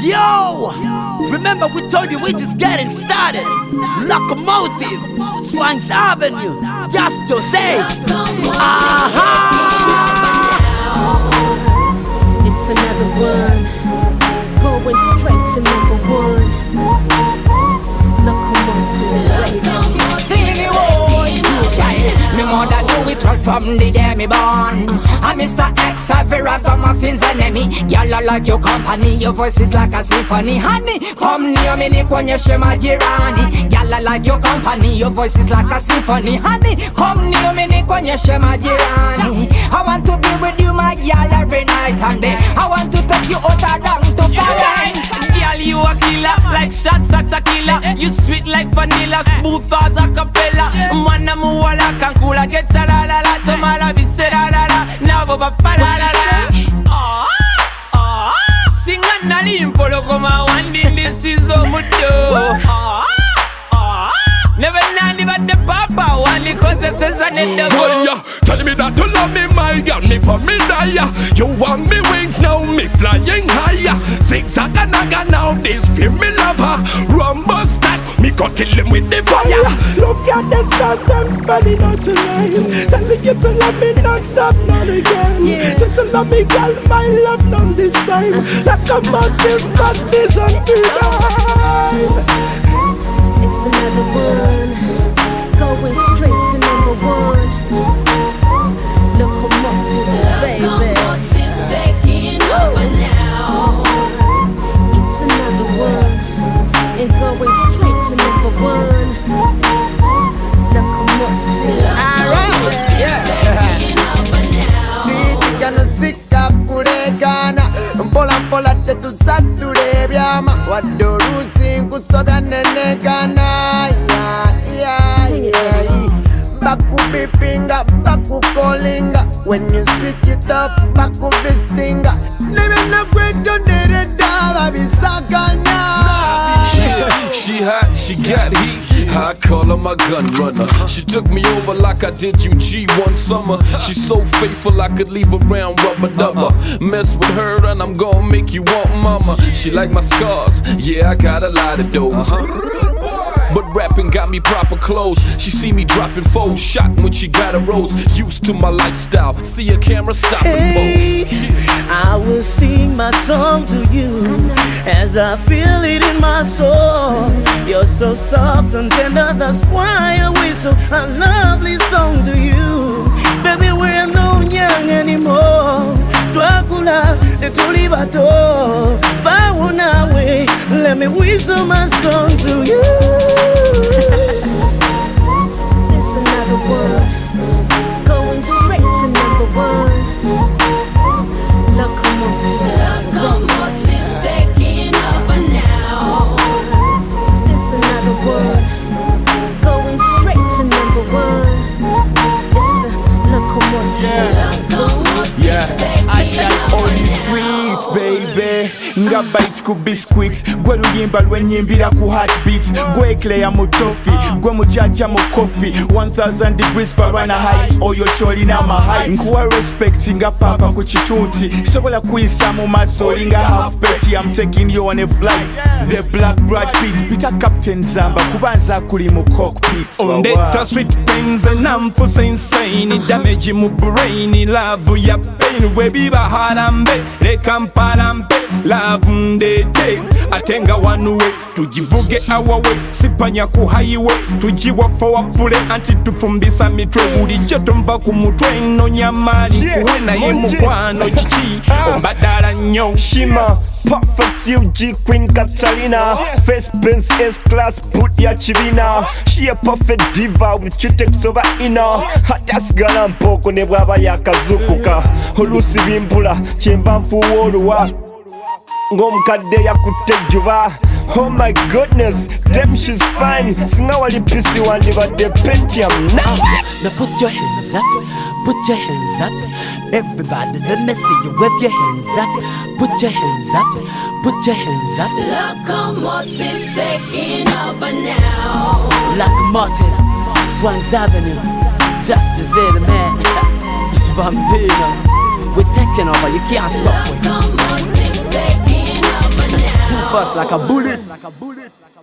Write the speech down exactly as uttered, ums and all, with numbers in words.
Yo! Remember we told you we just getting started. Locomotive, Swanks Avenue, just Jose. Aha! It's another one, going straight to number one. Locomotive, Singing the whole me mother do it right from the day me born. I'm Mister X, I very ragamuffins enemy. Y'all are like your company, your voice is like a symphony. Honey, come near me, nikuonyeshe majirani. Y'all are like your company, your voice is like a symphony. Honey, come near me, nikuonyeshe majirani. I want to be with you, my y'all, every night and day. I want to take you out down to foreign. Girl, you a killer, like shots at a killer. You sweet like vanilla, smooth as a cappella. Mana muwala kankula, get sa la la la. Tomala bise la la la, na boba pa la la la. Ah, ah, sing a nani impolo koma wandi ndisizo mudo. Ah, ah, never nani but the papa wandi konse sesa nenda go. Tell me that you love me, my girl, me for me die. You want me wings now, me flying higher. Zigzag and naga now, this feel me lover. Rumble stack, me go kill him with the fire. Look at the stars, them spreading out tonight. Tell me you to love me non-stop, not again. Yeah. Since you love me, girl, my love none this time. Like a mountain's practice and freedom. it's another one, going straight to number one. Locomotive, baby. Locomotive's taking over now. It's another one, and going straight to number one. Locomotive. Locomotive's taking over now. Sweet gonna sick up kuregana. Mpola mpola tetu sature byama. Wadorusi kusoda nenegana. Yeah, yeah, yeah. Baku bipinga, baku callinga. When you switch it up, baku vistinga. Never look when you did it down, I be sakanya. Yeah, she hot, she got heat. I call her my gun runner. She took me over like I did U G one summer. She's so faithful I could leave around rubber dubber. Mess with her and I'm gonna make you want mama. She like my scars, yeah I got a lot of those. But rapping got me proper clothes. She see me dropping foes, shot when she got a rose. Used to my lifestyle, see a camera stop and hey, pose. I will sing my song to you as I feel it in my soul. You're so soft and tender, that's why I whistle a lovely song to you. Baby, we're no young anymore. Twakula, the tulibato. Fauna way, let me whistle my song to you. It's another one, going straight to number one. Locomotive. Locomotive's taking over now. It's another one, going straight to number one. It's the locomotive. Locomotive's Yeah, I got all this sweet, baby. Nga bite ku biscuits. Gwe luyimba lwenyimbira ku heartbeats. Gwe eclair mu toffee. Gwe mujaja mu coffee. one thousand degrees Fahrenheit. Oyo cholina ma heights. Nkuwa respect nga papa ku chitunti. Sobola kuyisa mu maso olinga half petty. I'm taking you on a flight. The black Brad Pitt. Peter Captain Zamba. Kubanza kuli mu cockpit. On that sweet pains and I'm for insane. Damage mu brain. Love ya pain. We biba harambe. Lekamparambe. Love ndete. Atenga one way. Tujivuge our way. Sipanya ku highway. Tujiwa forward pule. Anti tufumbisa mitwe. Uli joto mba kumutwe. No nyamali. Kuwena ye mukwano chichi. Ombadala nyo. Shima, perfect U G Queen Catalina. First Benz S-Class, put ya chivina. She a perfect diva with chitex over inner. Hatasigala mpoko ne bwaba yakazukuka. Olusi bimbula, chemba mfuwoluwa. Ngomkade ya kutejuva. Oh my goodness, damn she's fine. Singa wali pisi wandi but the Pentium now. Now put your hands up, put your hands up. Everybody, let me see you wave your hands up. Put your hands up, put your hands up. Locomotive's taking over now. Locomotive, Swanks Avenue, just as it, man. Vampiro, we're taking over, you can't stop. Locomotive's taking over now. fast like a bullet.